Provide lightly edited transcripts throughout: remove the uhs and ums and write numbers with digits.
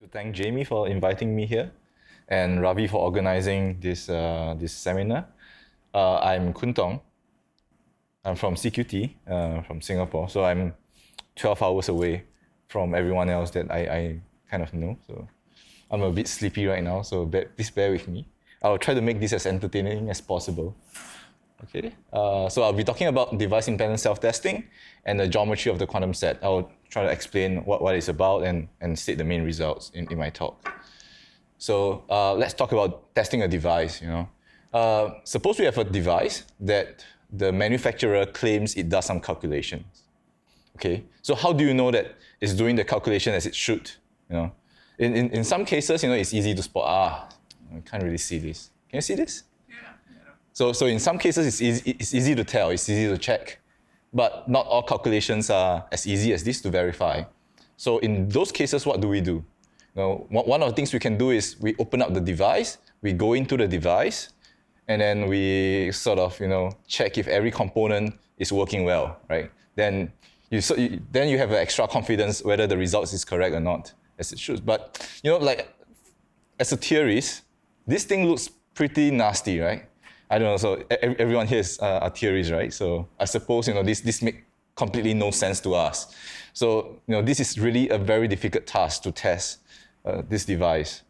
thank Jamie for inviting me here and Ravi for organizing this seminar. I'm Kun Tong. I'm from CQT, from Singapore, so I'm 12 hours away from everyone else that I kind of know. So I'm a bit sleepy right now, so please bear with me. I'll try to make this as entertaining as possible. Okay, so I'll be talking about device-independent self-testing and the geometry of the quantum set. I'll try to explain what it's about and state the main results in my talk. So let's talk about testing a device. Suppose we have a device that the manufacturer claims it does some calculations. Okay, so how do you know that it's doing the calculation as it should? In some cases, it's easy to spot. I can't really see this. Can you see this? So in some cases, it's easy to tell, it's easy to check. But not all calculations are as easy as this to verify. So in those cases, what do we do? One of the things we can do is we open up the device, we go into the device, and then we sort of check if every component is working well, right? Then you have an extra confidence whether the results is correct or not, as it should. But like as a theorist, this thing looks pretty nasty, right? I don't know, so everyone here are theories, right? So I suppose this makes completely no sense to us. So this is really a very difficult task to test this device.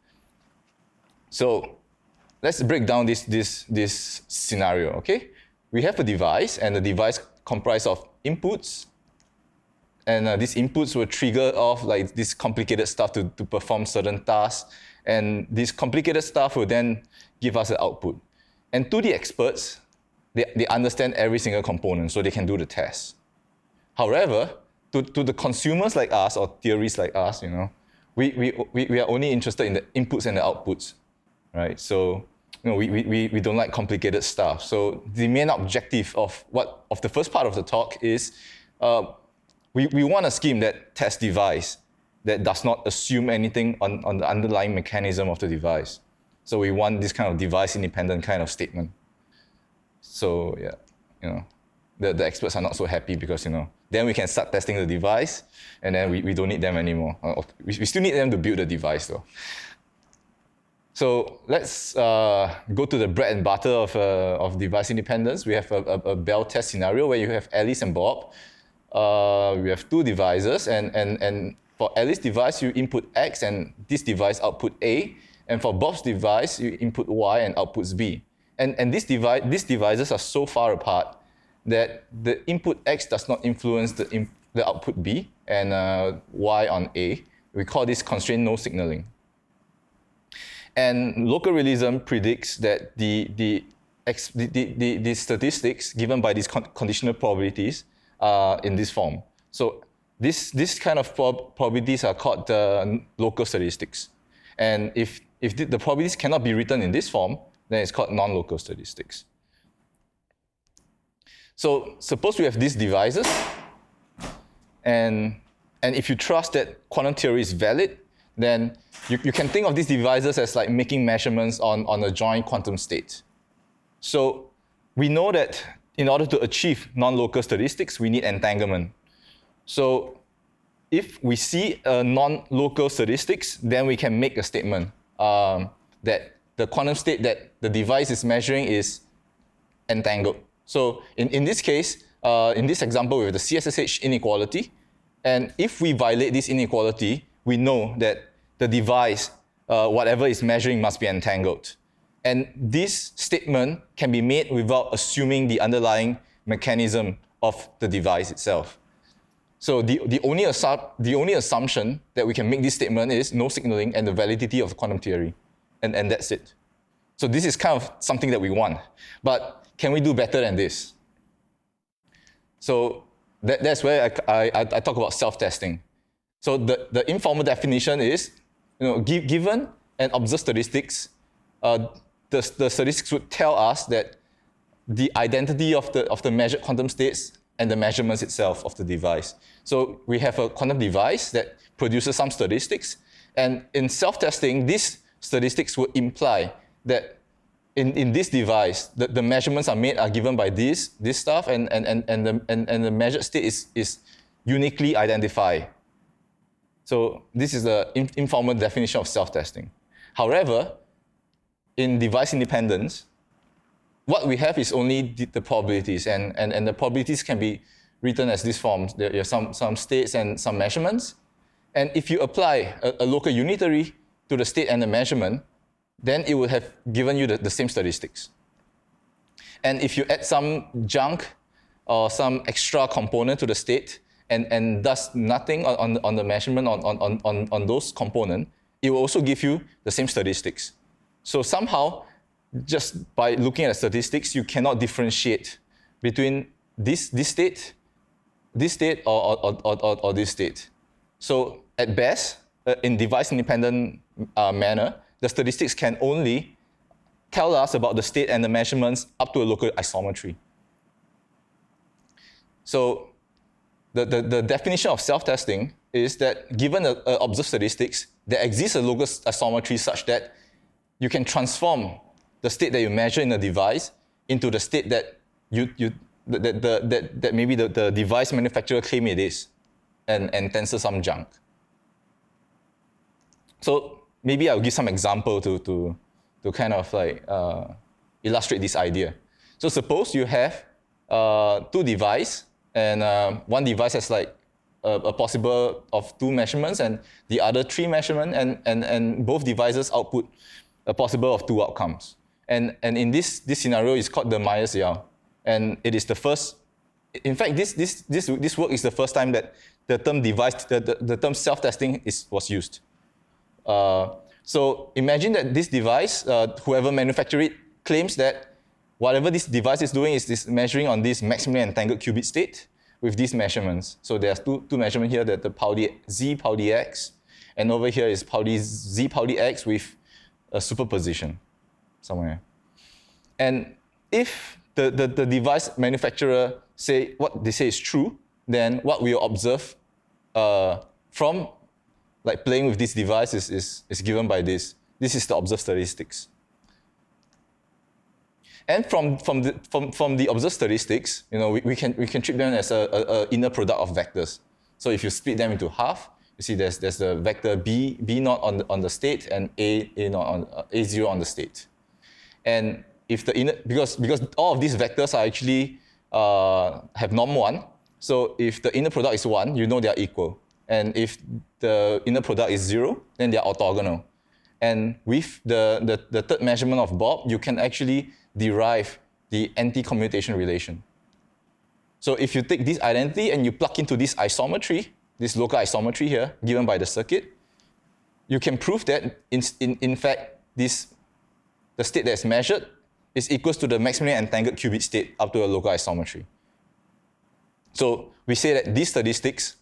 So let's break down this scenario, okay? We have a device, and the device comprised of inputs, and these inputs will trigger off like this complicated stuff to perform certain tasks, and this complicated stuff will then give us an output. And to the experts, they understand every single component, so they can do the test. However, to the consumers like us, or theorists like us, we are only interested in the inputs and the outputs, right? So we don't like complicated stuff. So the main objective of the first part of the talk is we want a scheme that tests device that does not assume anything on the underlying mechanism of the device. So we want this kind of device-independent kind of statement. So yeah, the experts are not so happy because then we can start testing the device, and then we don't need them anymore. We still need them to build the device though. So let's go to the bread and butter of device independence. We have a Bell test scenario where you have Alice and Bob. We have two devices, and for Alice's device, you input X, and this device output A. And for Bob's device, you input Y and outputs B. And these devices are so far apart that the input X does not influence the output B and Y on A. We call this constrained no signaling. And local realism predicts that the statistics given by these conditional probabilities are in this form. So this kind of probabilities are called the local statistics. And if the probabilities cannot be written in this form, then it's called non-local statistics. So suppose we have these devices, and if you trust that quantum theory is valid, then you can think of these devices as like making measurements on a joint quantum state. So we know that in order to achieve non-local statistics, we need entanglement. So if we see a non-local statistics, then we can make a statement that the quantum state that the device is measuring is entangled. So in this case, in this example, we have the CSSH inequality. And if we violate this inequality, we know that the device, whatever is measuring, must be entangled. And this statement can be made without assuming the underlying mechanism of the device itself. So the only assumption that we can make this statement is no signaling and the validity of the quantum theory. And that's it. So this is kind of something that we want. But can we do better than this? So that's where I talk about self-testing. So the informal definition is, given and observed statistics, the statistics would tell us that the identity of the measured quantum states and the measurements itself of the device. So we have a quantum device that produces some statistics, and in self-testing, these statistics would imply that in this device, the measurements are given by this stuff, and the measured state is uniquely identified. So this is the informal definition of self-testing. However, in device independence, what we have is only the probabilities, and the probabilities can be written as this form. There are some states and some measurements. And if you apply a local unitary to the state and the measurement, then it would have given you the same statistics. And if you add some junk or some extra component to the state and does nothing on the measurement on those components, it will also give you the same statistics. So somehow, just by looking at the statistics, you cannot differentiate between this state, or this state. So at best, in device-independent manner, the statistics can only tell us about the state and the measurements up to a local isometry. So the definition of self-testing is that given observed statistics, there exists a local isometry such that you can transform the state that you measure in a device into the state that that maybe the device manufacturer claim it is, and tensor some junk. So maybe I'll give some example to kind of like illustrate this idea. So suppose you have two devices, and one device has like a possible of 2 measurements and the other 3 measurements, and both devices output a possible of 2 outcomes. And in this scenario, it's called the Myers-Yao. And it is the first, in fact, this work is the first time that the term device, the term self-testing was used. So imagine that this device, whoever manufactured it, claims that whatever this device is doing is measuring on this maximally entangled qubit state with these measurements. So there's two measurements here, that the Pauli Z Pauli X, and over here is Pauli Z Pauli X with a superposition somewhere. And if the device manufacturer say what they say is true, then what we observe from like playing with this device is given by this. This is the observed statistics. And from the observed statistics, we can treat them as a inner product of vectors. So if you split them into half, you see there's the vector B0 on the state and A0 on the state. And if the inner, because all of these vectors are actually have norm 1, so if the inner product is 1, you know they are equal. And if the inner product is 0, then they are orthogonal. And with the third measurement of Bob, you can actually derive the anti-commutation relation. So if you take this identity and you plug into this isometry, this local isometry here, given by the circuit, you can prove that in fact the state that is measured is equal to the maximally entangled qubit state up to a local isometry. So we say that these statistics,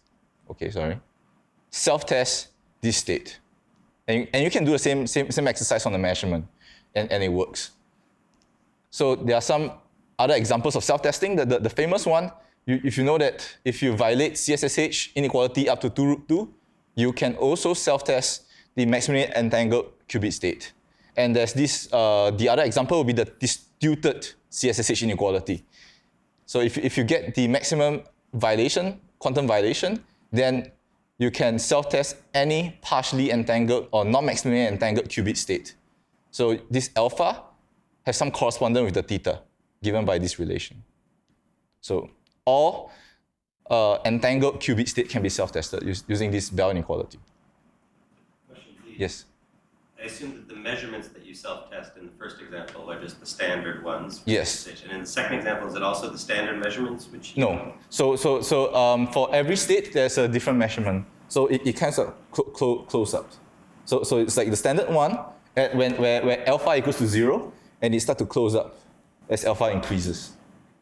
self-test this state. And you can do the same exercise on the measurement, and it works. So there are some other examples of self-testing. The famous one, if you know that if you violate CSSH inequality up to 2 root 2, you can also self-test the maximally entangled qubit state. And there's this, the other example will be the disputed CSSH inequality. So if you get the maximum violation, quantum violation, then you can self-test any partially entangled or non-maximally entangled qubit state. So this alpha has some correspondence with the theta given by this relation. So all entangled qubit state can be self-tested using this Bell inequality. Question, please. Yes. I assume that the measurements that you self-test in the first example are just the standard ones. Yes. And in the second example, is it also the standard measurements? Which No. So for every state, there's a different measurement. So it kind of close up. So it's like the standard one, where alpha equals to 0, and it starts to close up as alpha increases.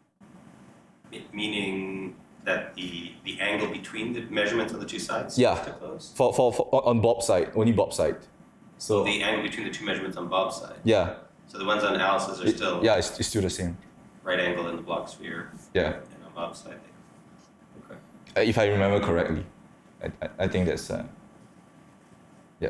Meaning that the angle between the measurements on the two sides starts to close? For on Bob's side, only Bob's side. So the angle between the two measurements on Bob's side. Yeah. So the ones on Alice's are still it's still the same. right angle in the block sphere. Yeah. And on Bob's side. Okay. If I remember correctly, I think that's yeah.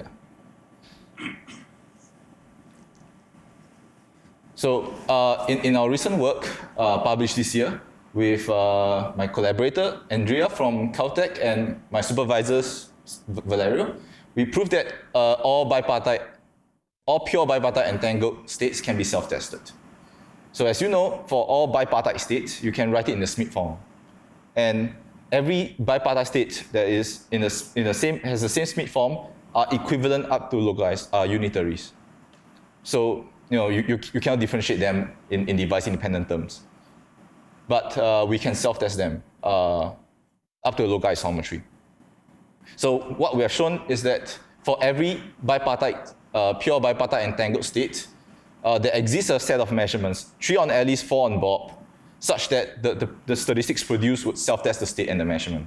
So in our recent work published this year with my collaborator Andrea from Caltech and my supervisors Valerio, we proved that all pure bipartite entangled states can be self-tested. So as you know, for all bipartite states, you can write it in the Schmidt form. And every bipartite state that is has the same Schmidt form are equivalent up to localized unitaries. So you cannot differentiate them in device-independent terms. But we can self-test them up to a localized isometry. So what we have shown is that for every bipartite, pure bipartite entangled state, there exists a set of measurements, 3 on Alice, 4 on Bob, such that the statistics produced would self-test the state and the measurement.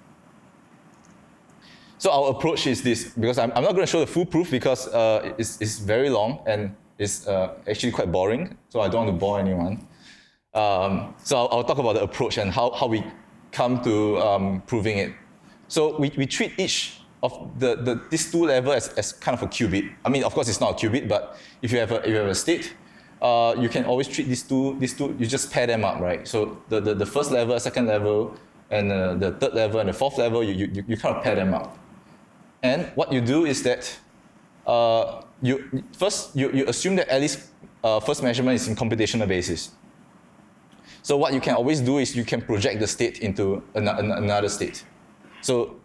So our approach is this, because I'm not going to show the full proof because it's very long and it's actually quite boring, so I don't want to bore anyone. So I'll talk about the approach and how we come to proving it. So we treat each of these two levels as kind of a qubit. I mean, of course, it's not a qubit, but if you have a state, you can always treat these two. You just pair them up, right? So the first level, second level, and the third level and the fourth level, you kind of pair them up. And what you do is that you assume that Alice's first measurement is in computational basis. So what you can always do is you can project the state into another state. So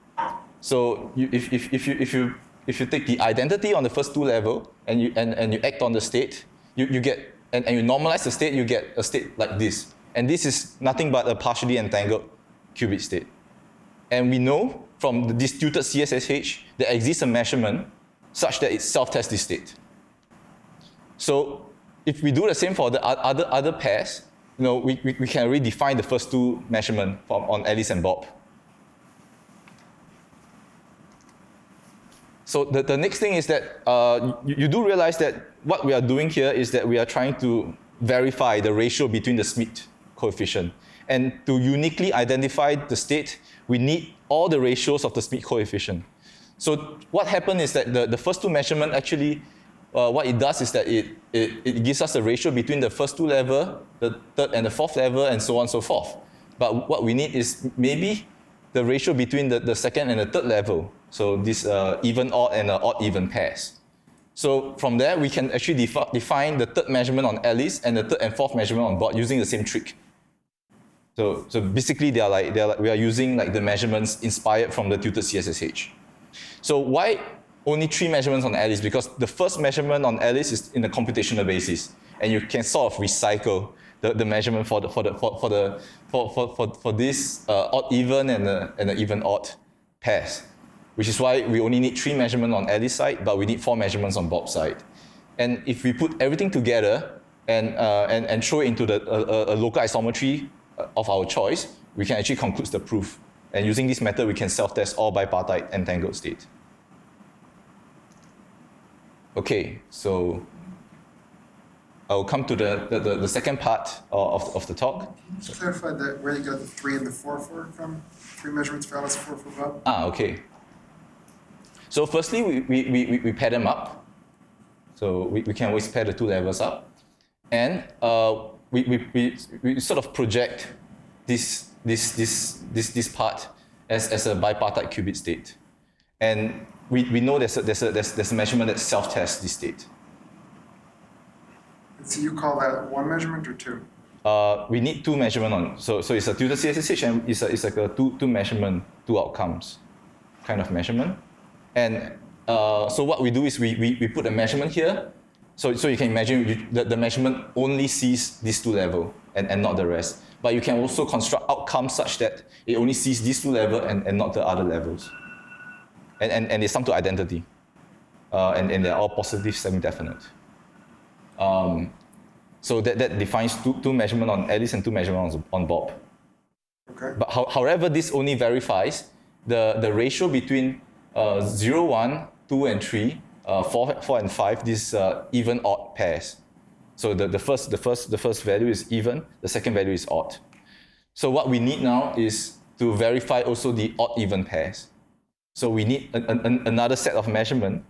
if you take the identity on the first two level and you act on the state, you get and you normalize the state, you get a state like this. And this is nothing but a partially entangled qubit state. And we know from the disputed CSSH there exists a measurement such that it self-tests this state. So if we do the same for the other pairs, we can already define the first two measurements on Alice and Bob. So the next thing is that you do realize that what we are doing here is that we are trying to verify the ratio between the Schmidt coefficient. And to uniquely identify the state, we need all the ratios of the Schmidt coefficient. So what happened is that the first two measurements actually, what it does is that it gives us a ratio between the first two levels, the third and the fourth level, and so on and so forth. But what we need is maybe the ratio between the second and the third level. So this even-odd and odd-even pairs. So from there, we can actually define the third measurement on Alice and the third and fourth measurement on Bob using the same trick. So basically, we are using like the measurements inspired from the tutored CSSH. So why only 3 measurements on Alice? Because the first measurement on Alice is in a computational basis, and you can sort of recycle the measurement for this odd-even and the even-odd pairs, which is why we only need 3 measurements on Alice's side, but we need 4 measurements on Bob's side. And if we put everything together and throw it into a local isometry of our choice, we can actually conclude the proof. And using this method, we can self-test all bipartite entangled state. Okay, so I'll come to the second part of the talk. Can you just clarify where you got the 3 and the 4 from? 3 measurements for Alice, 4 for Bob? Okay. So firstly, we pair them up. So we can always pair the 2 levels up. And we sort of project this part as a bipartite qubit state. And we know there's a measurement that self-tests this state. So you call that 1 measurement or 2? We need 2 measurements on. So it's a tutored CSSH and it's like a 2 measurement, 2 outcomes kind of measurement. And so what we do is we put a measurement here. So you can imagine the measurement only sees these 2 levels and not the rest. But you can also construct outcomes such that it only sees these 2 levels and not the other levels. And they sum to identity. And they're all positive semi-definite. So that defines two measurements on Alice and 2 measurements on Bob. Okay. But however, this only verifies the ratio between 0, 1, 2, and 3, 4 and 5, these even-odd pairs. So the first value is even, the second value is odd. So what we need now is to verify also the odd-even pairs. So we need another set of measurement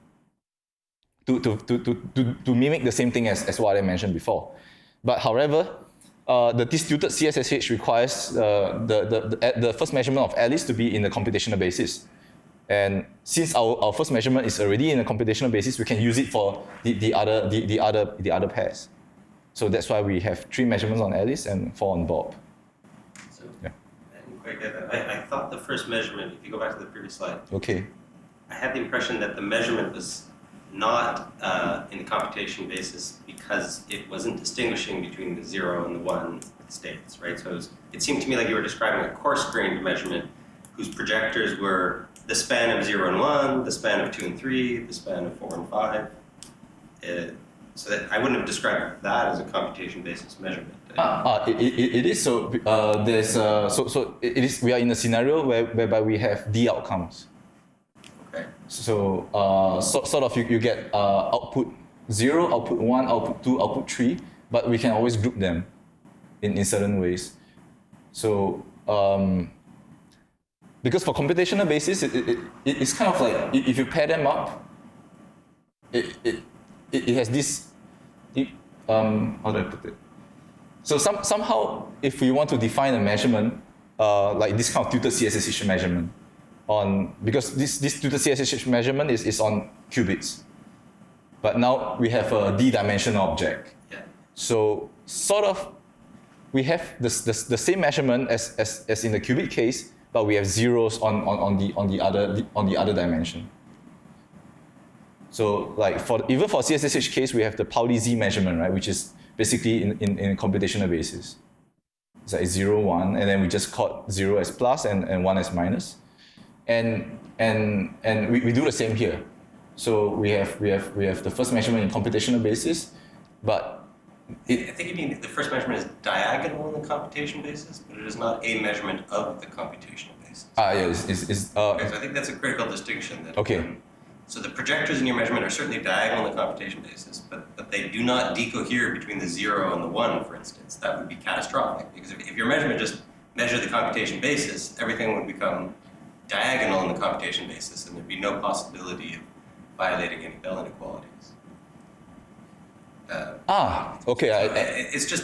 to mimic the same thing as what I mentioned before. But however, the disputed CSSH requires the first measurement of Alice to be in the computational basis. And since our first measurement is already in a computational basis, we can use it for the other pairs. So that's why we have 3 measurements on Alice and 4 on Bob. So, Yeah. I didn't quite get that. I thought the first measurement, if you go back to the previous slide, Okay. I had the impression that the measurement was not in the computation basis because it wasn't distinguishing between the 0 and the 1 states, right? So it seemed to me like you were describing a coarse-grained measurement whose projectors were the span of 0 and 1, the span of 2 and 3, the span of 4 and 5. So that I wouldn't have described that as a computation basis measurement. It is. So there's it is. We are in a scenario whereby we have D outcomes. Okay. So sort of you get output 0, output 1, output 2, output 3, but we can always group them in certain ways. So because for computational basis, it's kind of like if you pair them up, it has this. How do I put it? So somehow, if we want to define a measurement, like this kind of tutored CSSH measurement, because this tutored CSSH measurement is on qubits, but now we have a d-dimensional object. Yeah. So sort of, we have the same measurement as in the qubit case, but we have zeros on the other dimension. So like even for CSSH case, we have the Pauli Z measurement, right, which is basically in a computational basis. It's like 0, 1, and then we just caught 0 as plus and 1 as minus. And we do the same here. So we have the first measurement in computational basis, but I think you mean the first measurement is diagonal in the computation basis, but it is not a measurement of the computational basis. It's Okay, so I think that's a critical distinction. That, okay. So the projectors in your measurement are certainly diagonal in the computation basis, but they do not decohere between the 0 and the 1, for instance. That would be catastrophic, because if your measurement just measured the computation basis, everything would become diagonal in the computation basis, and there'd be no possibility of violating any Bell inequalities. Okay. It's just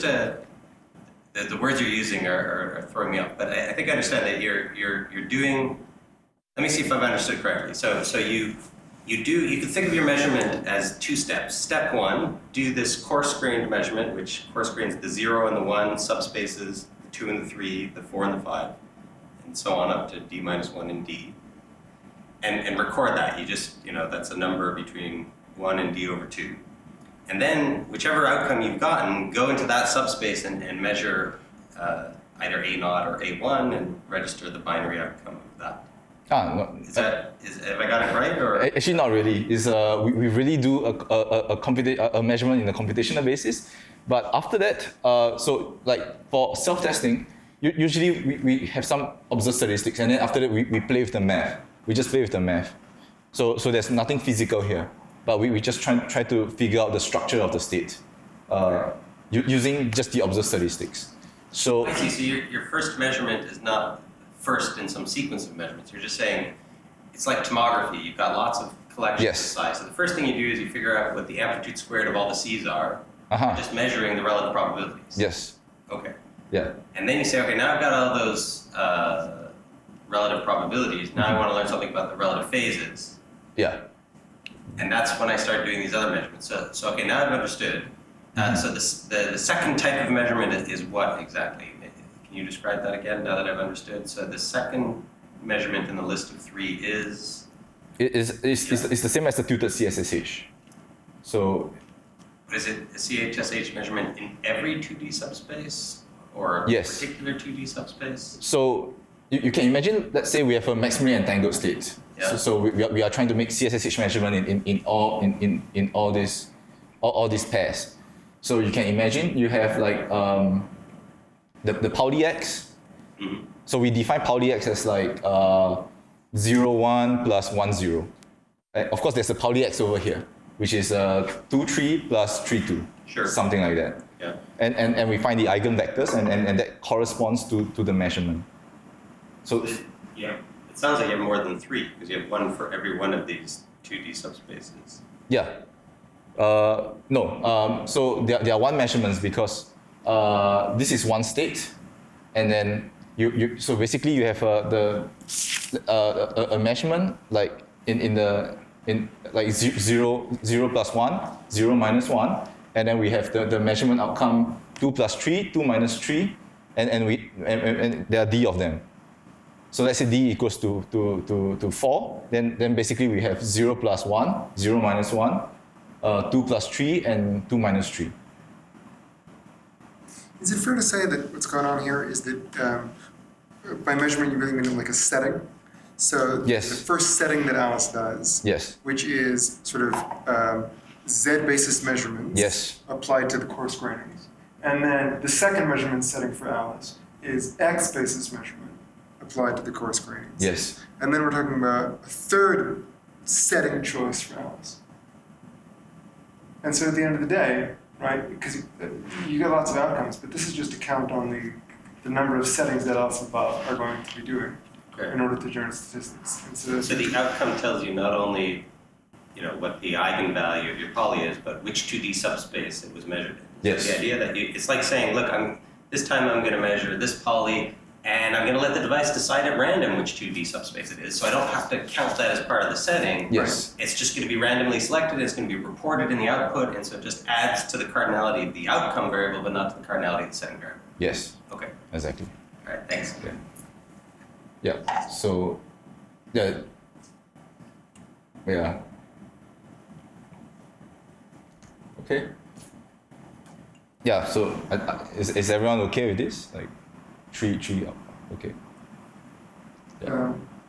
the words you're using are throwing me off, but I think I understand that you're doing. Let me see if I've understood correctly. So you can think of your measurement as 2 steps. Step 1, do this coarse-grained measurement, which coarse-grains the 0 and the 1 subspaces, the 2 and the 3, the 4 and the 5, and so on up to d minus 1 and d. And record that. You just, that's a number between 1 and d over 2. And then, whichever outcome you've gotten, go into that subspace and measure either A0 or A1 and register the binary outcome of that. No. Have I got it right, or? Actually, not really. We really do a measurement in a computational basis, but after that, so like for self-testing, usually we have some observed statistics, and then after that we play with the math. We just play with the math. So there's nothing physical here, but we just try to figure out the structure of the state using just the observed statistics. So I see. So your first measurement is not first in some sequence of measurements. You're just saying it's like tomography. You've got lots of collections Yes. of size. So the first thing you do is you figure out what the amplitude squared of all the C's are, just measuring the relative probabilities. Yes. Okay. Yeah. And then you say, okay, now I've got all those relative probabilities. Now I want to learn something about the relative phases. Yeah. And that's when I start doing these other measurements. So okay, now I've understood. So the second type of measurement is what exactly? Can you describe that again now that I've understood? So the second measurement in the list of 3 is? It's the same as the tutored CSSH. So Is it a CHSH measurement in every 2D subspace or Yes. a particular 2D subspace? So you can imagine, let's say we have a maximally entangled state. Yeah. So we are trying to make CSSH measurement in all these pairs. So you can imagine you have like the Pauli X. Mm-hmm. So we define Pauli X as like 0, 1 plus 1, 0. Of course, there's a Pauli X over here, which is 2, 3 plus 3, 2. Sure. Something like that. Yeah. And we find the eigenvectors, and that corresponds to the measurement. So Yeah. It sounds like you have more than 3 because you have 1 for every one of these 2D subspaces. yeah. No. So there are 1 measurements because this is 1 state, and then so basically you have a measurement like in like 0 plus 1, 0 minus 1, and then we have the measurement outcome 2 plus 3, 2 minus 3, and there are d of them. So let's say d equals to 4, then basically we have 0 plus 1, 0 minus 1, 2 plus 3, and 2 minus 3. Is it fair to say that what's going on here is that by measurement you really mean like a setting? So yes. The first setting that Alice does, yes. which is sort of Z-basis measurements yes. applied to the coarse grainings. And then the second measurement setting for Alice is X-basis measurement applied to the coarse grainings. Yes. And then we're talking about a third setting choice for Alice. And so at the end of the day, right, because you get lots of outcomes, but this is just a count on the number of settings that Alice and Bob are going to be doing in order to generate statistics. And so the outcome tells you not only what the eigenvalue of your poly is, but which 2D subspace it was measured in. Yes. So the idea that it's like saying, look, this time I'm going to measure this poly, and I'm going to let the device decide at random which 2D subspace it is, so I don't have to count that as part of the setting. Yes. Right? It's just going to be randomly selected, it's going to be reported in the output, and so it just adds to the cardinality of the outcome variable, but not to the cardinality of the setting variable. Yes. Okay. Exactly. All right, thanks. Yeah. So, yeah. Okay. Yeah. So, is everyone okay with this? Like, three up. Okay. Yeah.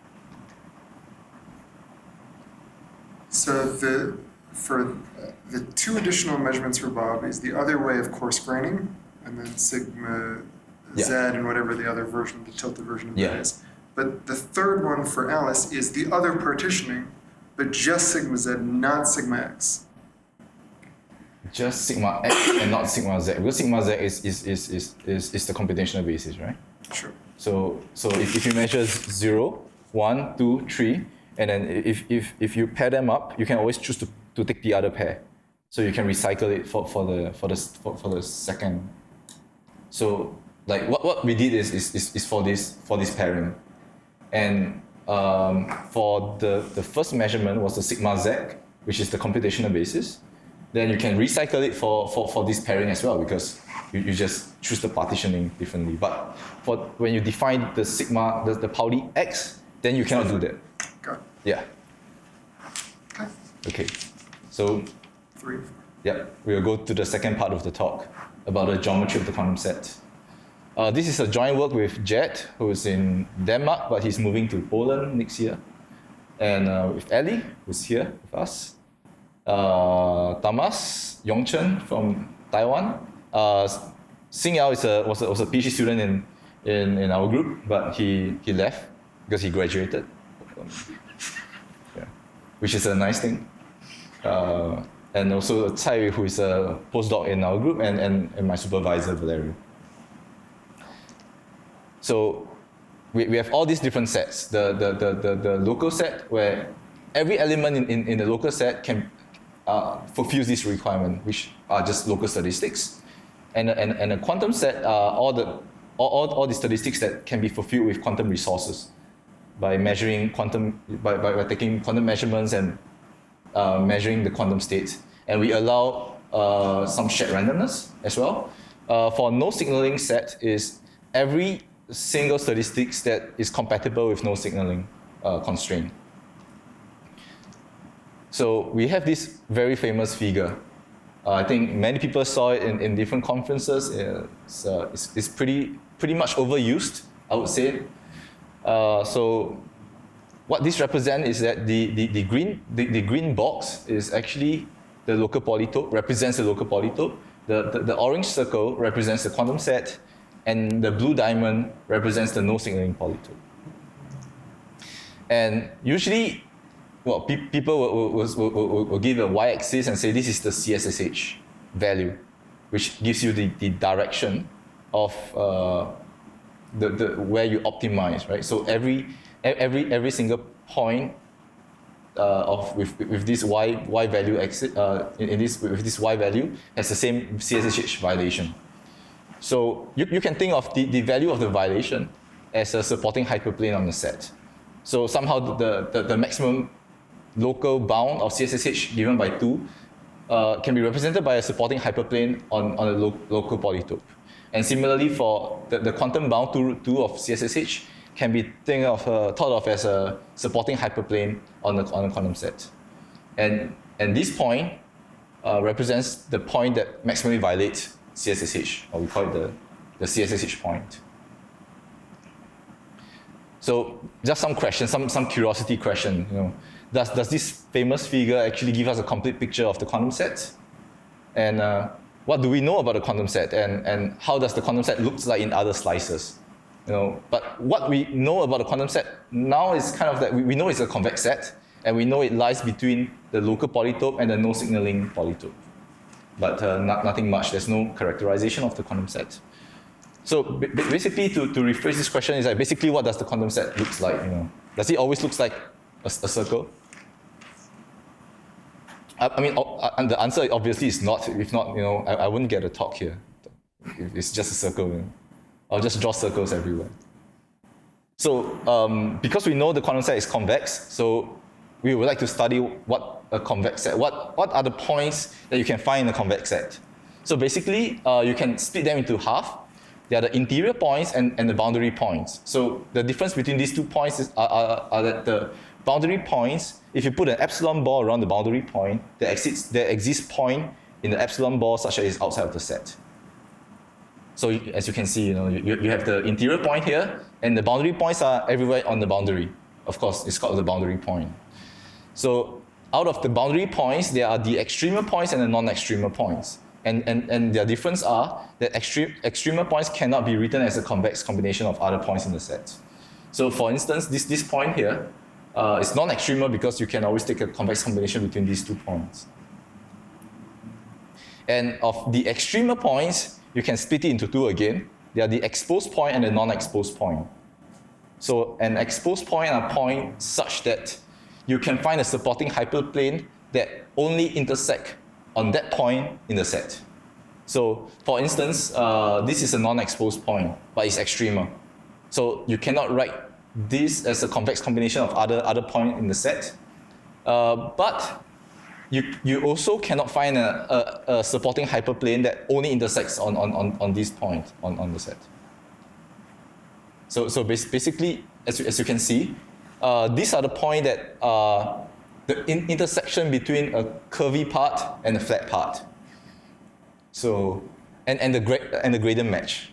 So for the two additional measurements for Bob is the other way of coarse graining, and then sigma Z and whatever the other version, the tilted version of that is. But the third one for Alice is the other partitioning, but just sigma Z, not sigma X. Just sigma X and not sigma Z, because sigma Z is the computational basis, right? Sure. So if you measure 0, 1, 2, 3, and then if you pair them up, you can always choose to take the other pair. So you can recycle it for the second. So like what we did is for this pairing. And for the first measurement was the sigma Z, which is the computational basis. Then you can recycle it for this pairing as well, because you just choose the partitioning differently. But when you define the sigma, the Pauli X, then you cannot do that. Got it. Yeah. Okay. So 3. yeah, we'll go to the second part of the talk about the geometry of the quantum set. This is a joint work with Jed, who's in Denmark, but he's moving to Poland next year. And with Ellie, who's here with us. Tamas Yongchen from Taiwan. Xing Yao was a PhD student in our group, but he left because he graduated, which is a nice thing. And also Cai Wei, who is a postdoc in our group, and my supervisor, Valerio. So we have all these different sets. The local set, where every element in the local set can fulfills this requirement, which are just local statistics. And a quantum set are all the statistics that can be fulfilled with quantum resources by measuring by taking quantum measurements and measuring the quantum states. And we allow some shared randomness as well. For no signaling set is every single statistics that is compatible with no signaling constraint. So we have this very famous figure. I think many people saw it in different conferences. It's pretty much overused, I would say. So what this represents is that the green box is actually the local polytope, represents the local polytope. The orange circle represents the quantum set, and the blue diamond represents the no signaling polytope. And usually, well, people will give a y-axis and say this is the CSSH value, which gives you the direction of where you optimize, right? So every single point with this y value axis with this y value has the same CSSH violation. So you can think of the value of the violation as a supporting hyperplane on the set. So somehow the maximum local bound of CSSH given by 2 can be represented by a supporting hyperplane on a local polytope. And similarly for the quantum bound 2 of CSSH can be thought of as a supporting hyperplane on a quantum set. And this point represents the point that maximally violates CSSH, or we call it the CSSH point. So just some questions, some curiosity question. You know, does this famous figure actually give us a complete picture of the quantum set? And what do we know about the quantum set? And how does the quantum set look like in other slices? You know, but what we know about the quantum set now is kind of that we know it's a convex set, and we know it lies between the local polytope and the no signaling polytope. But nothing much. There's no characterization of the quantum set. So basically, to rephrase this question is like basically what does the quantum set look like? You know, does it always look like a circle? I mean, the answer obviously is not. If not, you know, I wouldn't get a talk here. If it's just a circle, you know, I'll just draw circles everywhere. So because we know the quantum set is convex, so we would like to study what a convex set. What are the points that you can find in a convex set? So basically, you can split them into half. They are the interior points and the boundary points. So the difference between these 2 points are that the boundary points, if you put an epsilon ball around the boundary point, there exists point in the epsilon ball such that it's outside of the set. So as you can see, you know, you have the interior point here, and the boundary points are everywhere on the boundary. Of course, it's called the boundary point. So out of the boundary points, there are the extremer points and the non-extremer points. And their difference are that extremer points cannot be written as a convex combination of other points in the set. So for instance, this point here is non-extremer because you can always take a convex combination between these 2 points. And of the extremer points, you can split it into 2 again. They are the exposed point and the non-exposed point. So an exposed point are points such that you can find a supporting hyperplane that only intersect on that point in the set. So for instance, this is a non-exposed point, but it's extremer. So you cannot write this as a convex combination of other points in the set. But you also cannot find a supporting hyperplane that only intersects on this point on the set. So basically, as you can see, these are the points that the intersection between a curvy part and a flat part. So and the gradient match.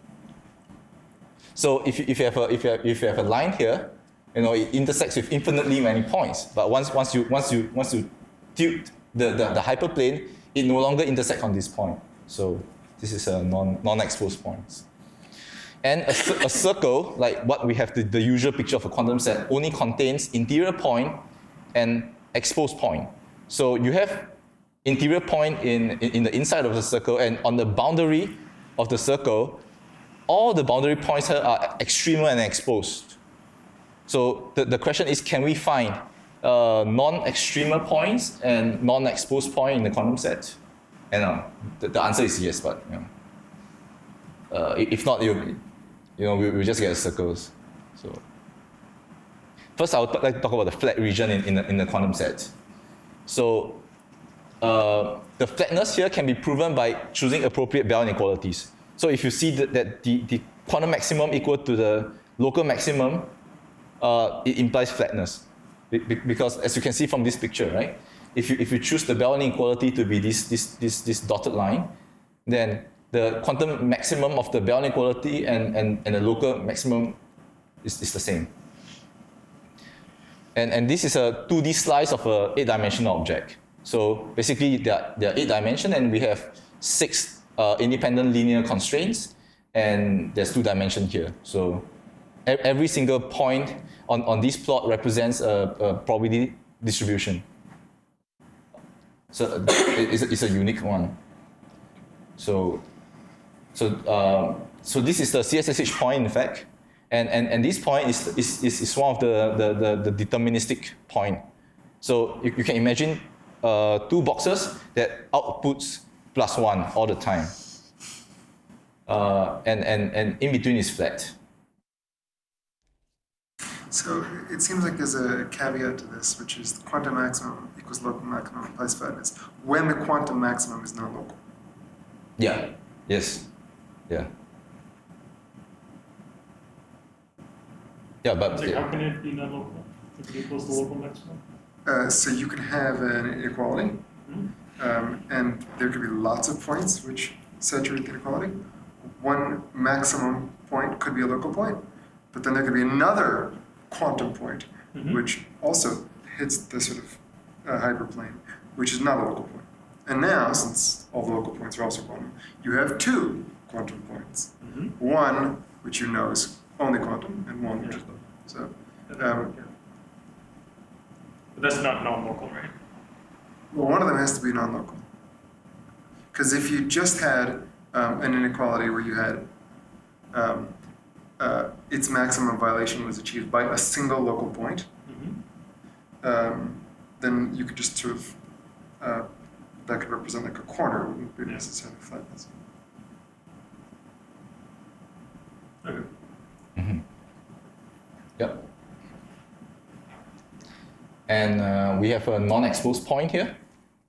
So if you have a line here, you know, it intersects with infinitely many points. But once you tilt the hyperplane, it no longer intersects on this point. So this is a non-exposed points. And a circle, like what we have the usual picture of a quantum set, only contains interior point and exposed point. So you have interior point in the inside of the circle, and on the boundary of the circle, all the boundary points here are extremer and exposed. So the question is, can we find non-extremer points and non-exposed point in the quantum set? And the answer is yes, but you know, if not, we'll just get circles. So first, I would like to talk about the flat region in the quantum set. So the flatness here can be proven by choosing appropriate Bell inequalities. So if you see that the quantum maximum equal to the local maximum, it implies flatness. Because as you can see from this picture, right? If you choose the Bell inequality to be this dotted line, then the quantum maximum of the Bell inequality and the local maximum is the same. And this is a 2D slice of a 8-dimensional object. So basically, there are 8 dimensions, and we have 6 independent linear constraints, and there's 2 dimensions here. So every single point on this plot represents a probability distribution. So it's a unique one. So this is the CSSH point, in fact, and this point is one of the deterministic point. So you can imagine 2 boxes that outputs +1 all the time, and in between is flat. So it seems like there's a caveat to this, which is the quantum maximum equals local maximum implies flatness when the quantum maximum is not local. Yeah. Yes. Yeah. Yeah, but So how can it be non-local if it equals the local maximum? So you can have an inequality, and there could be lots of points which saturate the inequality. One maximum point could be a local point, but then there could be another quantum point which also hits the sort of hyperplane, which is not a local point. And now, since all the local points are also quantum, you have two quantum points. One which you know is only quantum, and one which is local. So, but that's not non-local, right? well, one of them has to be non-local. Because if you just had an inequality where you had its maximum violation was achieved by a single local point, then you could just sort of, that could represent like a corner, it wouldn't be necessarily flatness. Okay. Yep. And we have a non-exposed point here.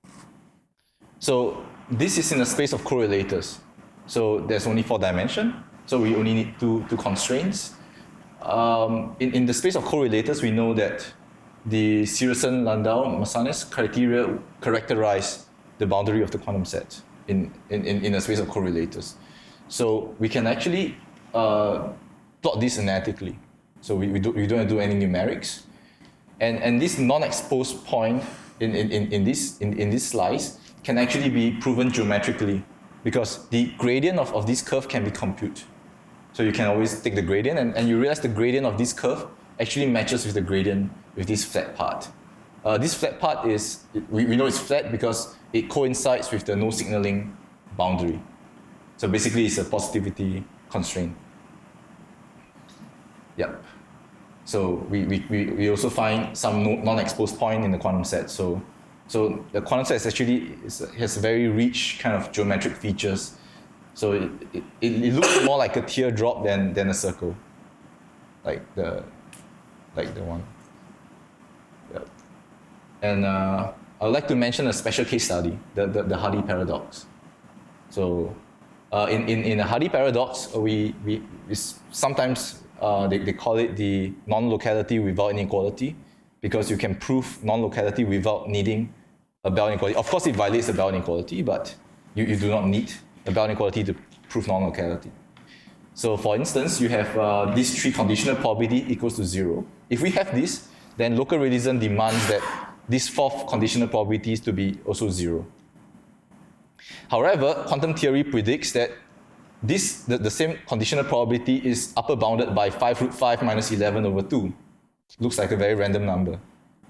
So this is in the space of correlators. So there's only 4 dimensions. So we only need two constraints. In the space of correlators, we know that the Siriusson, Landau, Massanes criteria characterize the boundary of the quantum set in a space of correlators. So we can actually plot this analytically. So we don't do any numerics. And this non-exposed point in this slice can actually be proven geometrically because the gradient of this curve can be computed. So you can always take the gradient and you realize the gradient of this curve actually matches with the gradient with this flat part. This flat part is, we know it's flat because it coincides with the no signaling boundary. So basically it's a positivity constraint. Yep. So we also find some non-exposed point in the quantum set. So the quantum set is actually has very rich kind of geometric features. So it looks more like a teardrop than a circle, like the one. Yep. And I would like to mention a special case study, the Hardy paradox. So in the Hardy paradox, we sometimes they call it the non-locality without inequality, because you can prove non-locality without needing a Bell inequality. Of course, it violates the Bell inequality, but you do not need a Bell inequality to prove non-locality. So for instance, you have this 3 conditional probability equals to 0. If we have this, then local realism demands that this 4th conditional probability is to be also 0. However, quantum theory predicts that the same conditional probability is upper bounded by 5 root 5 minus 11 over 2. Looks like a very random number.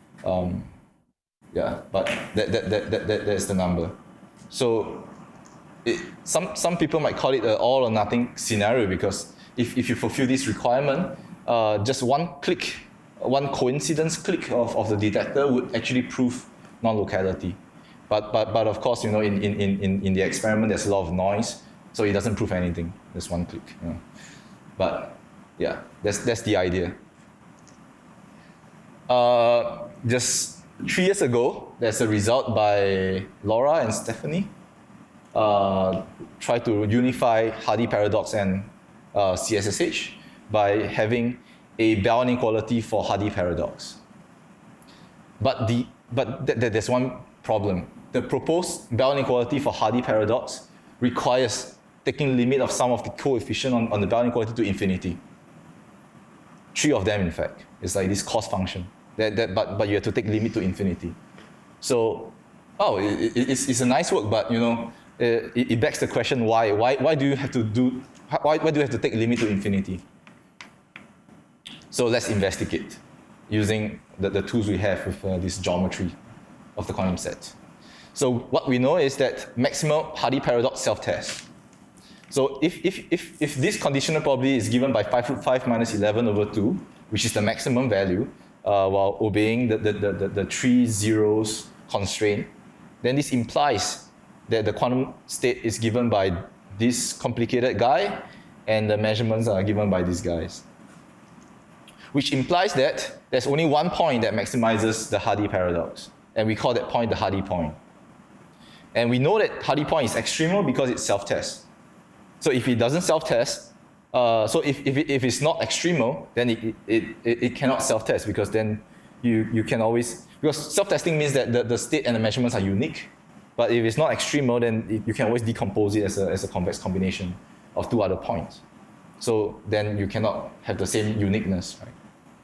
Yeah, but that's the number. So some people might call it an all or nothing scenario, because if you fulfill this requirement, just one click, one coincidence click of the detector would actually prove non-locality. But of course, you know, in the experiment there's a lot of noise, so it doesn't prove anything. Just one click. You know. But yeah, that's the idea. Just 3 years ago, there's a result by Laura and Stephanie. Try to unify Hardy paradox and CSSH by having a Bell inequality for Hardy paradox. But there's one problem. The proposed Bell inequality for Hardy paradox requires taking limit of some of the coefficient on the Bell inequality to infinity. 3 of them, in fact. It's like this cost function. But you have to take limit to infinity. So, it's a nice work, but you know, it begs the question why do you have to take limit to infinity? So let's investigate using the tools we have with this geometry of the quantum set. So what we know is that maximal Hardy paradox self-test. So if this conditional probability is given by 5 root 5 minus 11 over 2, which is the maximum value, while obeying the 3 zeros constraint, then this implies that the quantum state is given by this complicated guy, and the measurements are given by these guys. which implies that there's only one point that maximizes the Hardy paradox, and we call that point the Hardy point. And we know that Hardy point is extremal because it self-tests. So if it doesn't self-test, so if it's not extremal, then it cannot self-test, because then you can always, because self-testing means that the state and the measurements are unique. But if it's not extremal, then you can always decompose it as a convex combination of two other points. So then you cannot have the same uniqueness, right?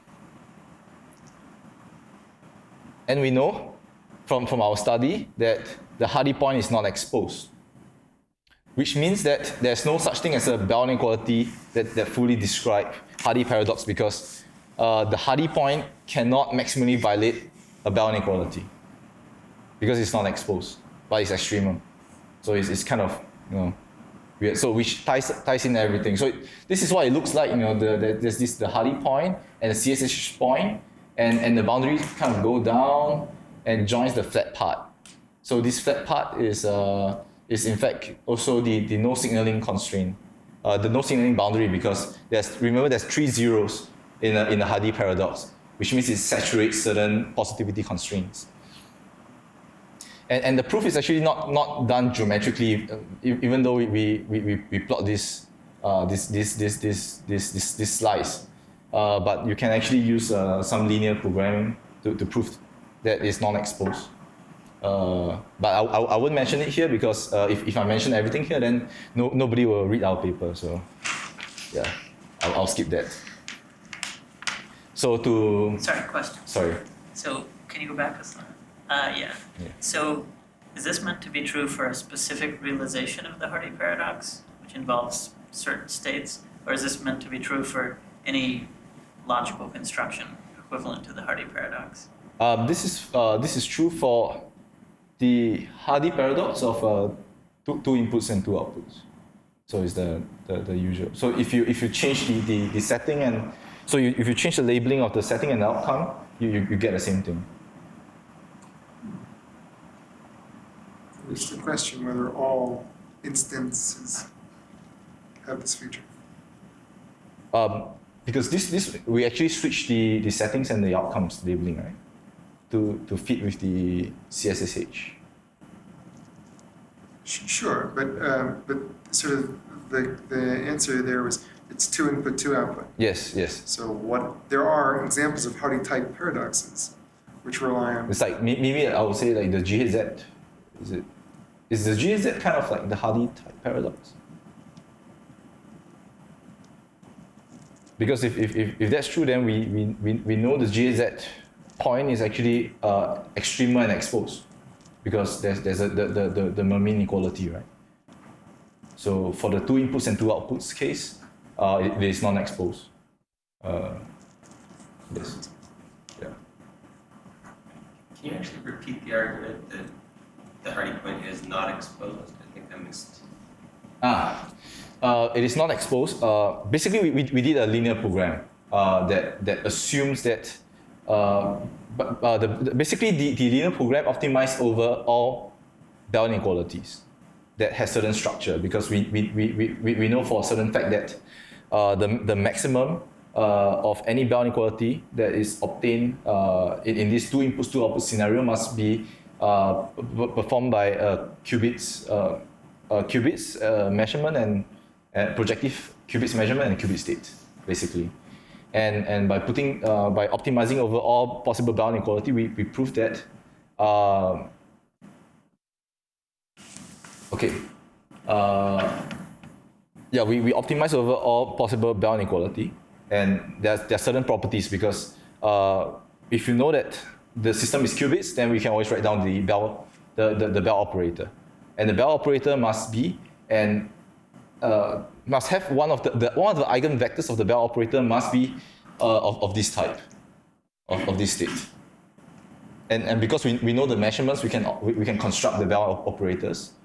And we know from our study that the Hardy point is not exposed, which means that there's no such thing as a Bell inequality that fully describes Hardy paradox, because the Hardy point cannot maximally violate a Bell inequality because it's not exposed, but it's extremal. So it's kind of, weird. So which ties in everything. So this is what it looks like. There's the Hardy point and the CSH point, and the boundaries kind of go down and joins the flat part. So this flat part is in fact also the no signaling constraint, the no signaling boundary, because remember there's 3 zeros in a Hardy paradox, which means it saturates certain positivity constraints. And the proof is actually not done geometrically, even though we plot this slice. But you can actually use some linear programming to prove that it's non-exposed. But I wouldn't mention it here, because if I mention everything here, then nobody will read our paper. So yeah, I'll skip that. So Sorry, question. Sorry. So can you go back a slide? Yeah. So is this meant to be true for a specific realization of the Hardy paradox, which involves certain states, or is this meant to be true for any logical construction equivalent to the Hardy paradox? This is true for the Hardy paradox of two inputs and two outputs. So it's the usual. So if you change the setting, and so if you change the labeling of the setting and the outcome, you get the same thing. It's the question whether all instances have this feature. Because this we actually switch the settings and the outcomes labeling, right, to fit with the CSSH. Sure, but sort of the answer there was it's 2 input, 2 output. Yes. So there are examples of Hardy type paradoxes which rely on. It's like maybe I would say like the GHZ. Is the GHZ kind of like the Hardy type paradox? Because if that's true, then we know the GHZ point is actually extremal and exposed, because there's the Mermin inequality, right? So for the 2 inputs and 2 outputs case, it is non-exposed. Yes. Yeah. Can you actually repeat the argument that the Hardy point is not exposed? I think I missed. It is not exposed. Basically, we did a linear program that assumes that. Basically, the linear program optimized over all Bell inequalities that has certain structure, because we know for a certain fact that the maximum of any Bell inequality that is obtained in this 2 inputs 2 outputs scenario must be performed by a qubits measurement and projective qubits measurement and qubit state, basically. And by optimizing over all possible Bell inequality, we proved that. We optimize over all possible Bell inequality, and there are certain properties, because if you know that the system is qubits, then we can always write down the Bell operator, and the Bell operator must have one of the eigenvectors of the Bell operator must be of this type, of this state, and because we know the measurements, we can construct the Bell operators.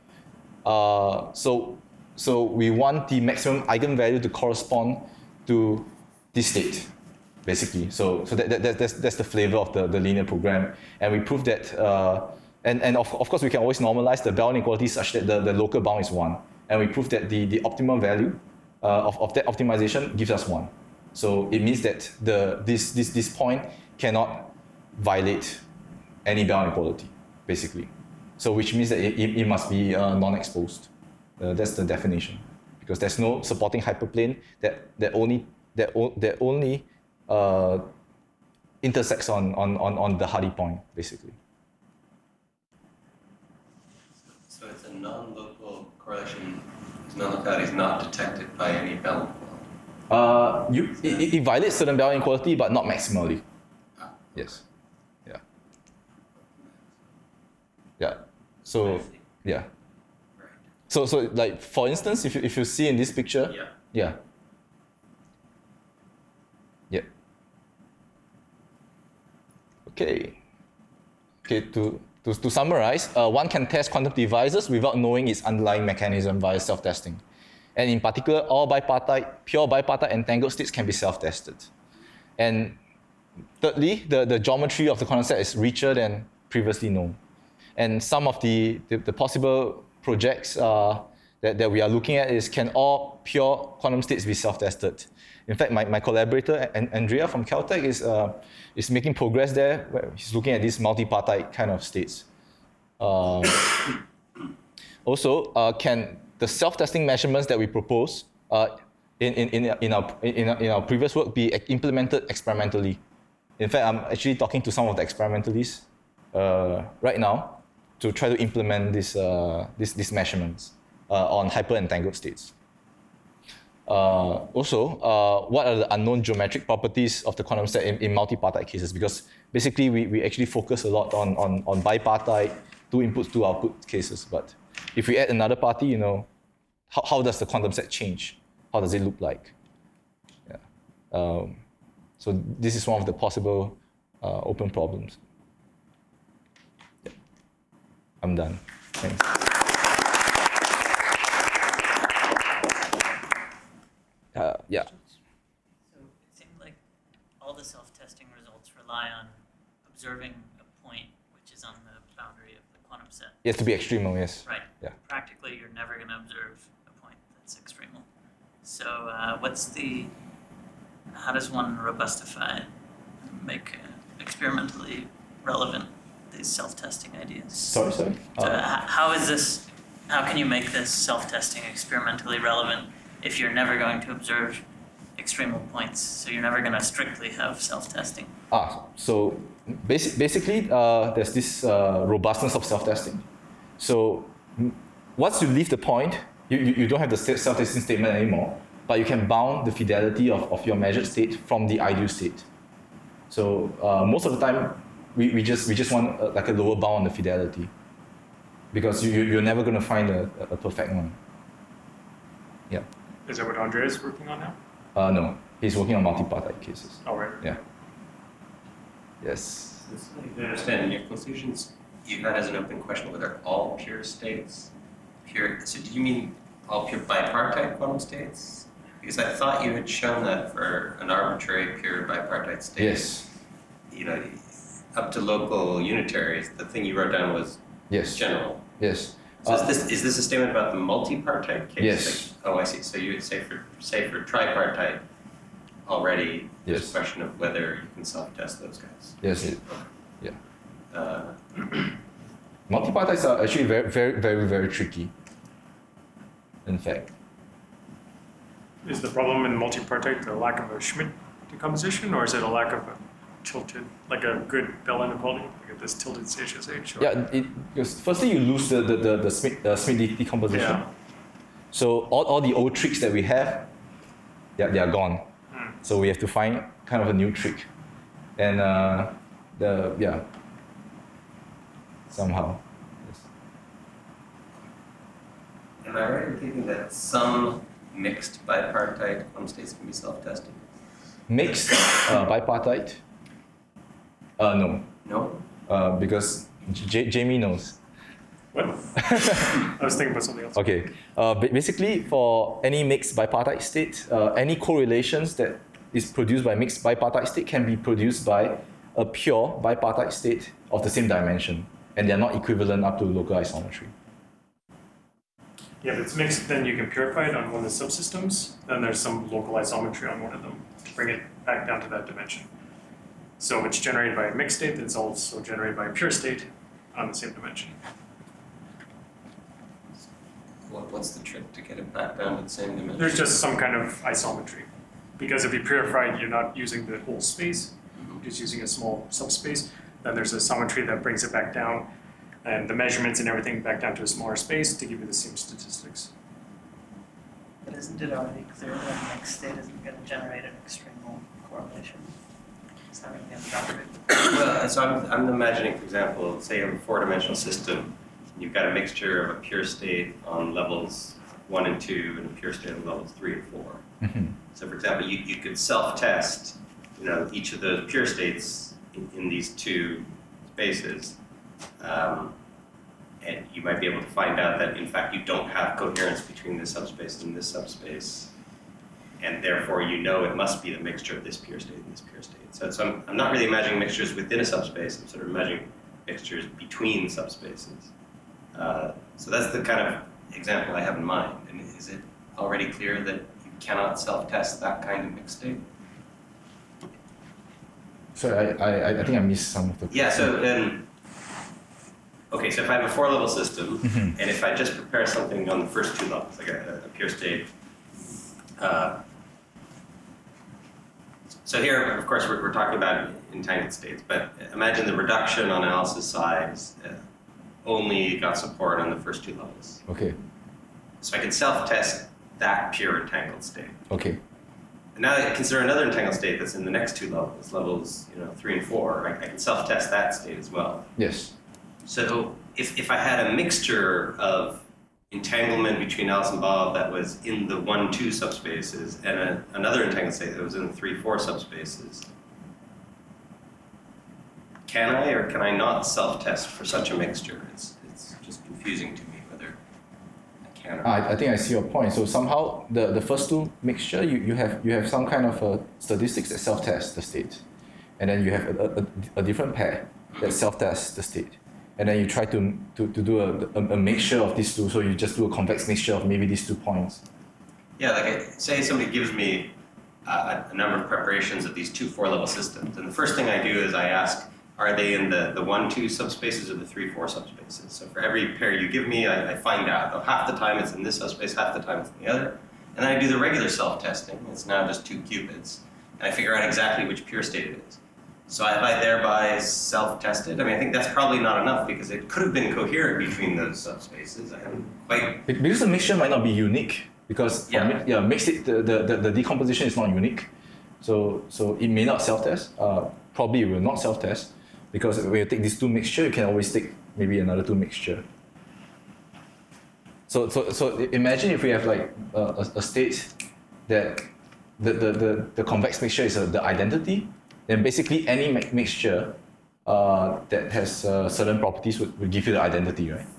So we want the maximum eigenvalue to correspond to this state, basically. So that's the flavor of the linear program, and we proved that. And of course, we can always normalize the Bell inequality such that the local bound is 1, and we proved that the optimal value of that optimization gives us 1. So it means that this point cannot violate any Bell inequality, basically. So which means that it must be non-exposed. That's the definition, because there's no supporting hyperplane that only intersects on the Hardy point, basically. So it's a non-local correlation. Non-locality is not detected by any Bell inequality. It violates certain Bell inequality, but not maximally. Yes. Yeah. Yeah. So yeah. Right. So like for instance, if you see in this picture. Yeah. Yeah. Yeah. Okay. Okay. To summarize, one can test quantum devices without knowing its underlying mechanism via self-testing. And in particular, all pure bipartite entangled states can be self-tested. And thirdly, the geometry of the quantum set is richer than previously known. And some of the possible projects that we are looking at is, can all pure quantum states be self-tested? In fact, my collaborator, Andrea from Caltech, is making progress there, where he's looking at these multipartite kind of states. Also, can the self-testing measurements that we propose in our previous work be implemented experimentally? In fact, I'm actually talking to some of the experimentalists right now to try to implement these measurements on hyper-entangled states. Also, what are the unknown geometric properties of the quantum set in multipartite cases? Because basically, we actually focus a lot on bipartite, two inputs, two output cases. But if we add another party, you know, how does the quantum set change? How does it look like? Yeah. So this is one of the possible open problems. Yeah. I'm done. Thanks. Yeah. So it seems like all the self-testing results rely on observing a point which is on the boundary of the quantum set. It has to be extremal, yes. Right. Yeah. Practically, you're never going to observe a point that's extremal. So how does one robustify, make experimentally relevant these self-testing ideas? Sorry. So how can you make this self-testing experimentally relevant if you're never going to observe extremal points? So you're never going to strictly have self-testing. So basically, there's this robustness of self-testing. So once you leave the point, you don't have the self-testing statement anymore, but you can bound the fidelity of your measured state from the ideal state. So most of the time, we just want like a lower bound on the fidelity, because you're never going to find a perfect one. Yeah. Is that what Andrea is working on now? No, he's working on multipartite cases. Oh, right. Yeah. Yes. I understand in your conclusions, you had as an open question whether all pure states, so do you mean all pure bipartite quantum states? Because I thought you had shown that for an arbitrary pure bipartite state. Yes. You know, up to local unitaries, the thing you wrote down was general. Yes. So is this a statement about the multipartite case? Yes. Like, oh, I see. So you would say for tripartite already, there's a question of whether you can self-test those guys. Yes. Yeah. Multipartites are actually very, very, very, very tricky. In fact. Is the problem in multipartite the lack of a Schmidt decomposition, or is it a lack of a tilted, like a good Bell inequality, like this tilted CHSH? Or? Yeah. Because firstly, you lose the Schmidt decomposition. Yeah. So all the old tricks that we have, they are gone. So we have to find kind of a new trick, and somehow. Yes. Am I right in thinking that some mixed bipartite quantum states can be self-tested? Mixed bipartite? No. No? Because Jamie knows. What? I was thinking about something else. Okay. Basically, for any mixed bipartite state, any correlations that is produced by mixed bipartite state can be produced by a pure bipartite state of the same dimension, and they are not equivalent up to local isometry. Yeah, if it's mixed, then you can purify it on one of the subsystems. Then there's some local isometry on one of them to bring it back down to that dimension. So if it's generated by a mixed state, it's also generated by a pure state on the same dimension. What's the trick to get it back down to the same dimension? There's just some kind of isometry. Because if you purify it, you're not using the whole space, you're just using a small subspace. Then there's a isometry that brings it back down, and the measurements and everything back down to a smaller space to give you the same statistics. But isn't it already clear that a mixed state isn't going to generate an extremal correlation? It's not going to be unbounded. Well, so I'm imagining, for example, say you have a four-dimensional system, and you've got a mixture of a pure state on levels 1 and 2, and a pure state on levels 3 and 4. So, for example, you could self-test, each of those pure states in these two spaces, and you might be able to find out that, in fact, you don't have coherence between this subspace and this subspace, and therefore it must be the mixture of this pure state and this pure state. So I'm not really imagining mixtures within a subspace. I'm sort of imagining mixtures between subspaces. So that's the kind of example I have in mind. And is it already clear that you cannot self-test that kind of mixed state? So I think I missed some of the. Yeah. So okay. So if I have a four-level system, and if I just prepare something on the first two levels, like a pure state. So here, of course, we're talking about entangled states, but imagine the reduction on analysis size only got support on the first two levels. Okay. So I can self-test that pure entangled state. Okay. And now I consider another entangled state that's in the next two levels, levels 3 and 4. I can self-test that state as well. Yes. So if I had a mixture of entanglement between Alice and Bob that was in the 1-2 subspaces and another entangled state that was in the 3-4 subspaces, can I or can I not self-test for such a mixture? It's just confusing to me whether I can or not. I think I see your point. So somehow the first two mixture, you have some kind of statistics that self-test the state, and then you have a different pair that self-tests the state, and then you try to do a mixture of these two. So you just do a convex mixture of maybe these 2 points. Yeah, like say somebody gives me a number of preparations of these 2 4-level systems, and the first thing I do is I ask, are they in the 1-2 subspaces or the 3-4 subspaces? So for every pair you give me, I find out. Half the time it's in this subspace, half the time it's in the other. And then I do the regular self-testing. It's now just 2 qubits. And I figure out exactly which pure state it is. So have I thereby self-tested? I mean, I think that's probably not enough because it could have been coherent between those subspaces. I haven't quite... Because the mixture might not be unique. Because mixed it, the decomposition is not unique. So it may not self-test. Probably it will not self-test. Because when you take these 2 mixture, you can always take maybe another 2 mixture. So imagine if we have like a state that the convex mixture is the identity, then basically any mixture that has certain properties would give you the identity, right?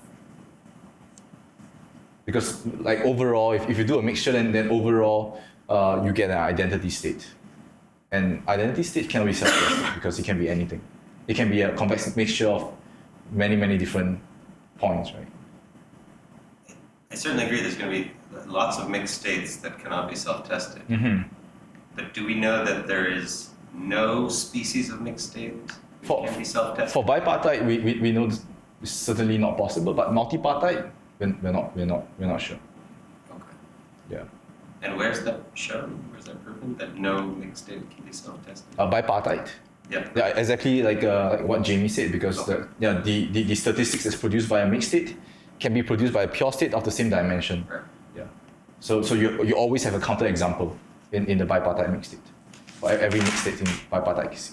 Because like overall, if you do a mixture, then overall you get an identity state. And identity state cannot be self-tested because it can be anything. It can be a complex mixture of many different points, right? I certainly agree there's going to be lots of mixed states that cannot be self-tested. But do we know that there is no species of mixed state that can be self-tested? For bipartite, we know it's certainly not possible, but multipartite, we're not sure. Okay. Yeah. And where's that shown? Where's that proven that no mixed state can be self-tested? Bipartite. Yeah, exactly like what Jamie said, because the statistics that's produced by a mixed state can be produced by a pure state of the same dimension. Right. Yeah. So you always have a counterexample in the bipartite mixed state. For every mixed state in bipartite cases.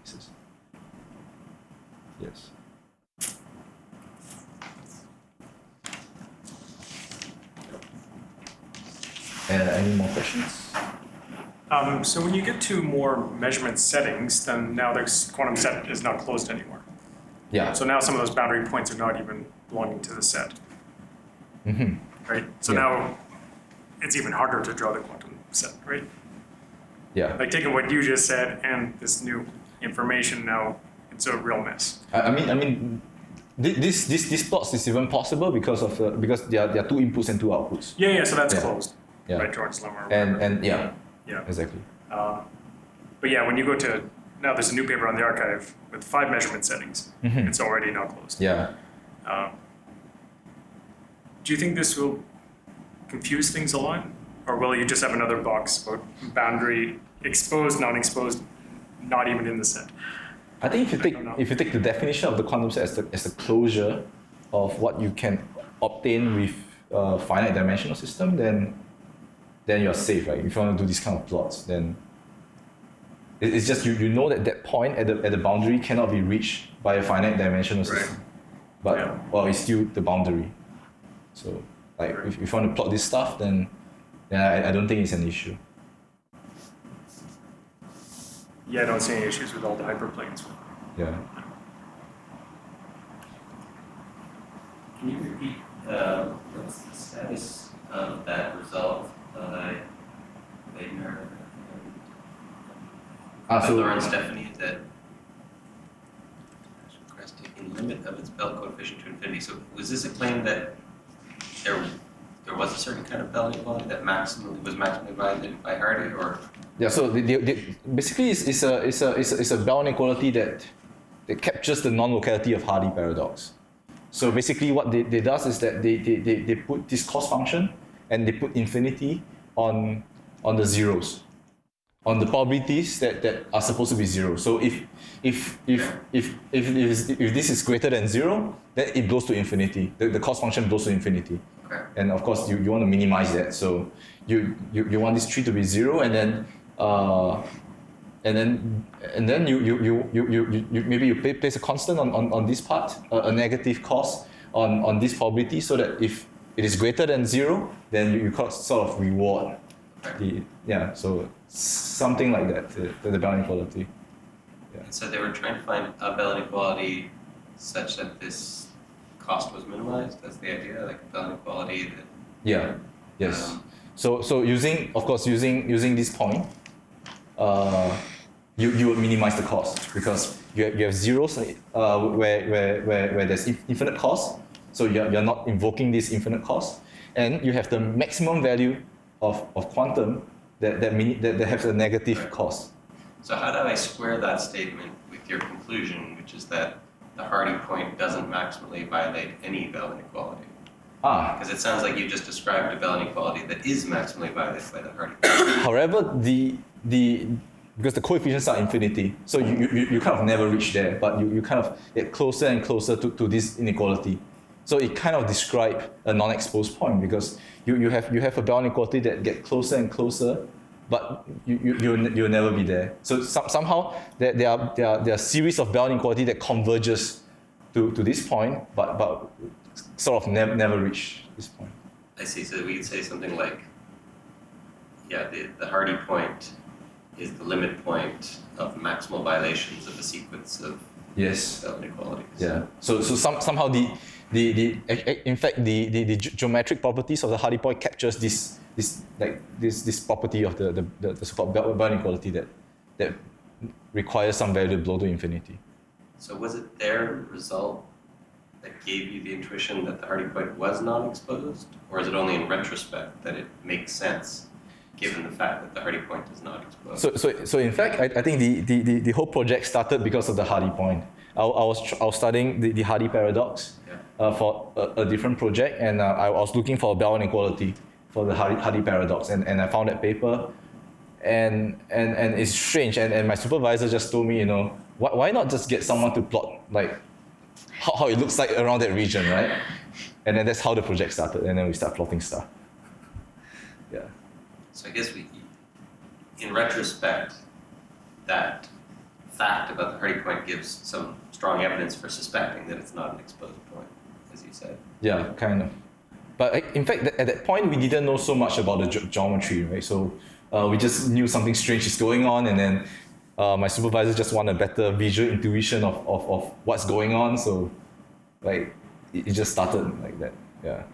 Yes. Any more questions? So when you get to more measurement settings, then now the quantum set is not closed anymore. Yeah. So now some of those boundary points are not even belonging to the set. Right? So now it's even harder to draw the quantum set, right? Yeah. Like taking what you just said and this new information, now it's a real mess. I mean, This plots is even possible because there are two inputs and two outputs. Yeah, so that's Yeah. closed Yeah. by Jordan's lemma. Or whatever. And yeah, yeah. exactly. But yeah, when you go to, now there's a new paper on the archive with 5 measurement settings. Mhm. It's already now closed. Yeah. Do you think this will confuse things a lot? Or will you just have another box about boundary exposed, non-exposed, not even in the set? I think don't know. if you take the definition of the quantum set as the closure of what you can obtain with a finite dimensional system, then you're safe, right? If you want to do these kind of plots, then it's just you know that point at the boundary cannot be reached by a finite dimensional system, but Yeah. well, it's still the boundary. So like if you want to plot this stuff, then I don't think it's an issue. Yeah, I don't see any issues with all the hyperplanes. Yeah. Can you repeat what's the status of that result by Leitner and So Laurent Stephanie that in limit of its Bell coefficient to infinity? So was this a claim that there was a certain kind of Bell inequality that was maximally violated by Hardy, or? yeah, so basically it's a Bell inequality that captures the non-locality of Hardy paradox. So basically what they does is that they put this cost function and they put infinity on the zeros, on the probabilities that are supposed to be zero. So if this is greater than 0, then it goes to infinity. The cost function goes to infinity. Okay. And of course you want to minimize that. So you want this tree to be 0, and then you maybe you place a constant on this part, a negative cost on this probability, so that if it is greater than 0, then you sort of reward so something like that, the Bell inequality. So they were trying to find a Bell inequality such that this cost was minimized. That's the idea, like a Bell inequality that. Yeah. Yes. So using this point, you would minimize the cost, because you have zeros where there's infinite cost. So you're not invoking this infinite cost, and you have the maximum value of quantum that has a negative cost. So how do I square that statement with your conclusion, which is that the Hardy point doesn't maximally violate any Bell inequality? Because it sounds like you just described a Bell inequality that is maximally violated by the Hardy point. However, because the coefficients are infinity, so you kind of never reach there, but you kind of get closer and closer to this inequality. So it kind of describes a non-exposed point, because you have a Bell inequality that get closer and closer, but you'll never be there. So somehow there are a series of Bell inequality that converges to this point, but sort of never reach this point. I see. So we could say something like, the Hardy point is the limit point of maximal violations of a sequence of Bell inequalities. Yeah. So somehow in fact the geometric properties of the Hardy point captures this property of the so-called Bell inequality that requires some value to blow to infinity. So was it their result that gave you the intuition that the Hardy point was non-exposed, or is it only in retrospect that it makes sense, given the fact that the Hardy point is not exposed? So in fact, I think the whole project started because of the Hardy point. I was studying the Hardy paradox for a different project, and I was looking for a Bell inequality for the Hardy paradox, and I found that paper, and it's strange, and my supervisor just told me, why not just get someone to plot like how it looks like around that region, right? And then that's how the project started, and then we start plotting stuff. Yeah. So I guess in retrospect, that fact about the Hardy point gives some strong evidence for suspecting that it's not an exposed point, as you said. Yeah, kind of. But in fact, at that point, we didn't know so much about the geometry, right? So we just knew something strange is going on, and then my supervisor just wanted a better visual intuition of what's going on. So like it just started like that. Yeah.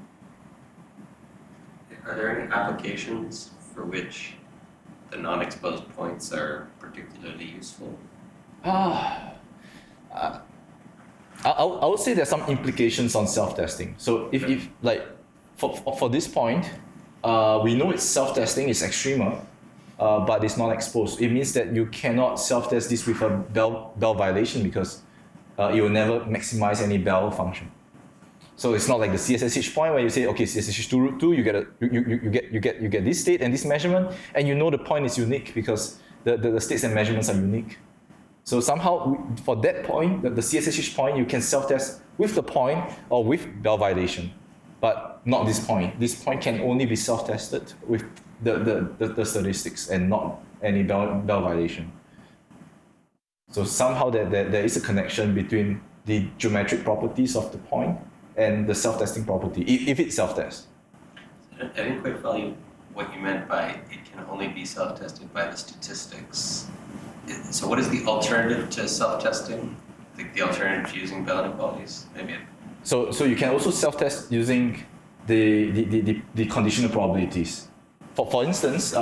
Are there any applications for which the non-exposed points are particularly useful? I would say there's some implications on self-testing. So if like for this point, we know it's self-testing is extremer, but it's not exposed. It means that you cannot self-test this with a Bell violation because it will never maximize any Bell function. So it's not like the CSSH point where you say, okay, CSSH2 root 2, you get this state and this measurement, and you know the point is unique because the states and measurements are unique. So somehow, for that point, the CSSH point, you can self-test with the point or with Bell violation, but not this point. This point can only be self-tested with the statistics and not any Bell violation. So somehow there is a connection between the geometric properties of the point and the self-testing property, if it self-tests. I didn't quite follow what you meant by it can only be self-tested by the statistics. So what is the alternative to self-testing? The alternative to using Bell inequalities? Maybe. So you can also self-test using the conditional probabilities. For instance,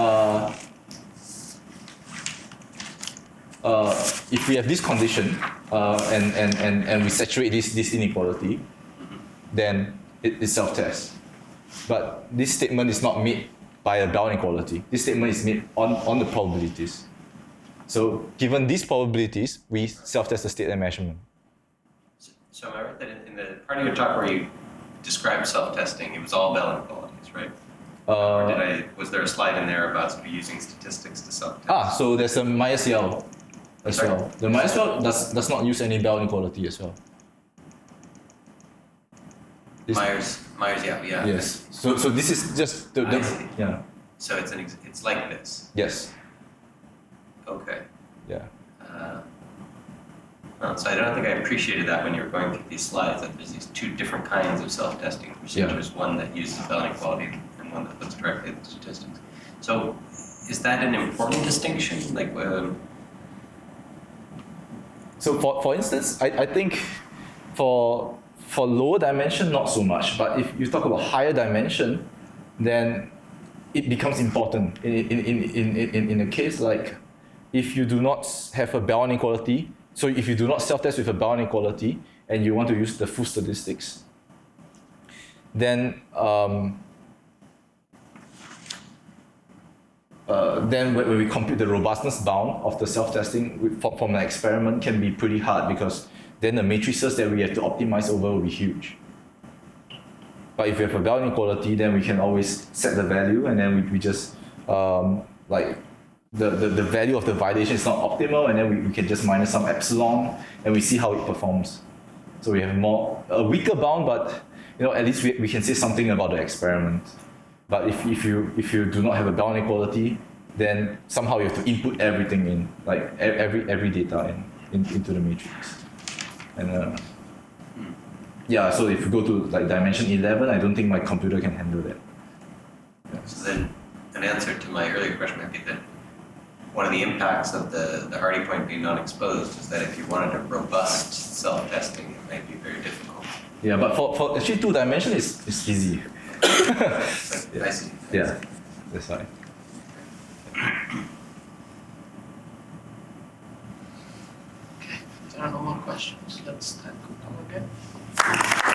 if we have this condition and we saturate this inequality, then it self-tests. But this statement is not made by a Bell inequality. This statement is made on the probabilities. So given these probabilities, we self-test the state and measurement. So am I right that in the part of your talk where you described self-testing, it was all Bell inequalities, right? Or was there a slide in there about sort of using statistics to self-test? So there's a MySQL as Sorry? well. The MySQL does not use any Bell inequality as well. Myers, yeah. Yes. So this is just I see. yeah. So it's like this. Yes. Okay. Yeah. So I don't think I appreciated that when you were going through these slides, that there's these two different kinds of self-testing procedures, one that uses Bell inequality and one that looks directly at the statistics. So is that an important distinction? Like, So for instance, I think for lower dimension, not so much. But if you talk about higher dimension, then it becomes important. In a case like if you do not have a Bell inequality, so if you do not self-test with a Bell inequality and you want to use the full statistics, then when we compute the robustness bound of the self-testing from an experiment can be pretty hard because then the matrices that we have to optimize over will be huge. But if we have a Bell inequality, then we can always set the value and then we just like the value of the violation is not optimal and then we can just minus some epsilon and we see how it performs. So we have a weaker bound, but at least we can say something about the experiment. But if you do not have a Bell inequality, then somehow you have to input everything in, like every data into the matrix. And yeah, so if you go to like dimension 11, I don't think my computer can handle that. Yeah. So then an answer to my earlier question might be that one of the impacts of the Hardy point being non-exposed is that if you wanted a robust self-testing, it might be very difficult. Yeah, but for actually 2 dimension it's easy. Yeah. I see. Yeah, that's right. Okay, there are no more questions. Let's thank Kuntal again.